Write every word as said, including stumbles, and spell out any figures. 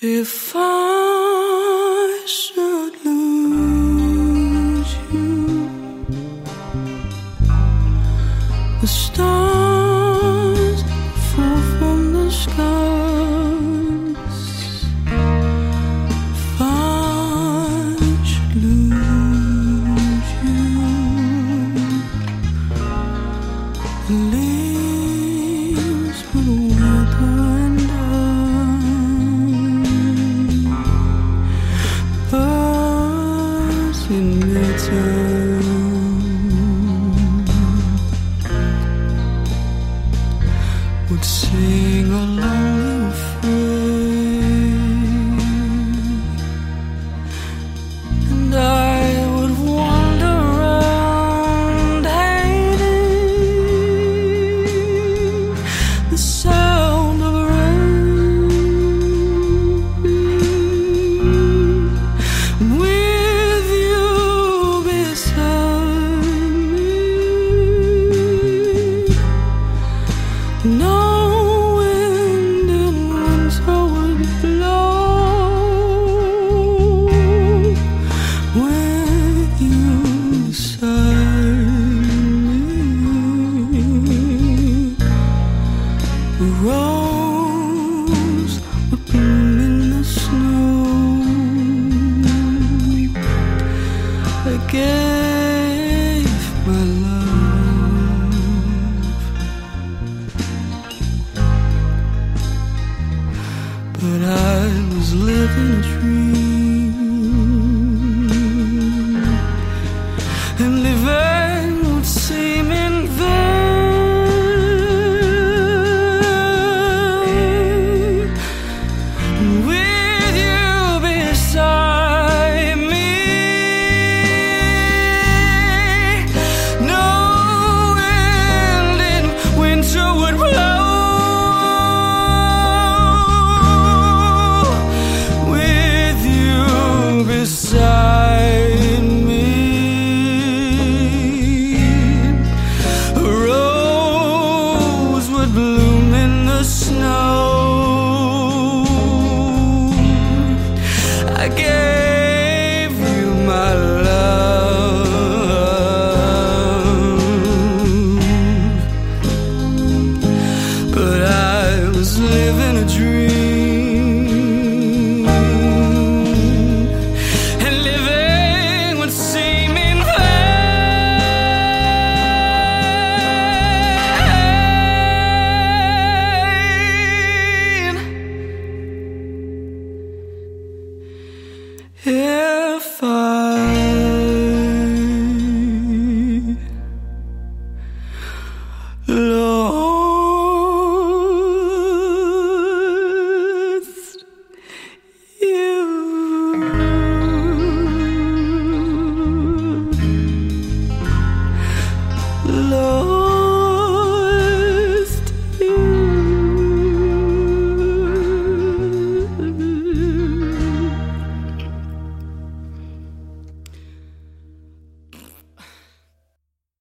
If I should lose you, the stars fall from the skies. If I should lose you, the leaves will wither and birds in midtown would sing a lonely refrain, and I would wander around hating the sound of rain. With you beside me, no wind in winter would blow. With you beside me, a rose would bloom in the snow. I gave my love, but I was living a dream, and living would seem in vain. And with you beside me, no wind in winter would blow. With you beside me, a rose would bloom in the snow. I gave you my love, but I was living a dream, and living would seem in vain. If I love